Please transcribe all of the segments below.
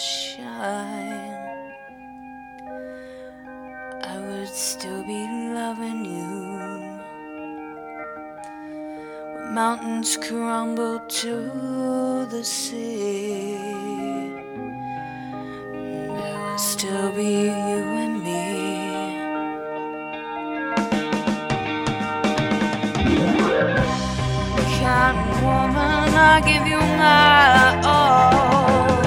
shine, I would still be loving you. When mountains crumble to the sea, there will still be you and me. Kind woman, I give you my all.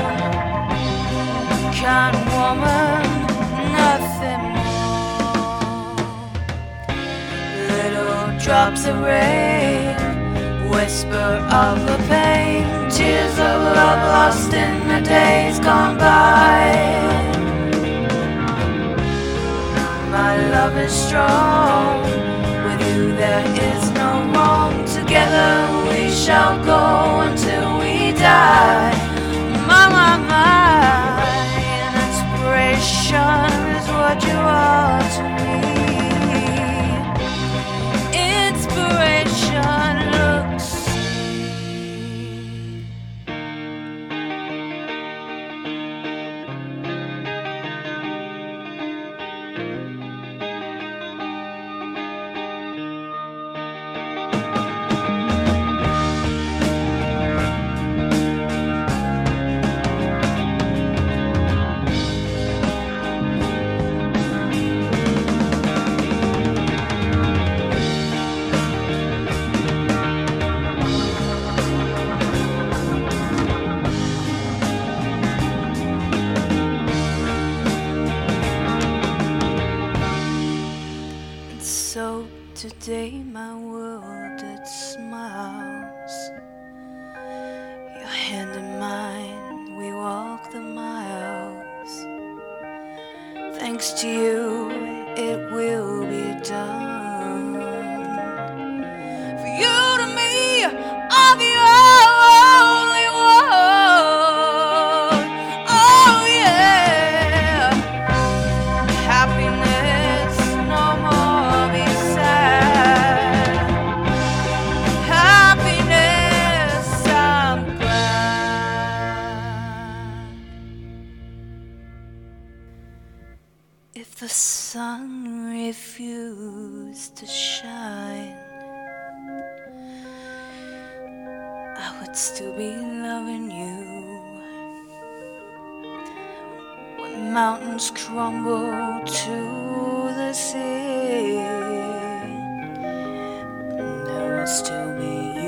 Kind woman, nothing more. Little drops of rain, whisper of the pain, tears of love lost in the days gone by. My love is strong, with you there is no wrong. Together we shall go until we die. My, an inspiration is what you are to me. Inspiration looks sweet. So today my world it smiles. Your hand in mine, we walk the miles. Thanks to you, it will be done. For you to me are the only one. Oh yeah, happiness no more be sad. Happiness, I'm glad. If the sun refused to shine, I would still be loving you. When mountains crumble to the sea, there will still be you.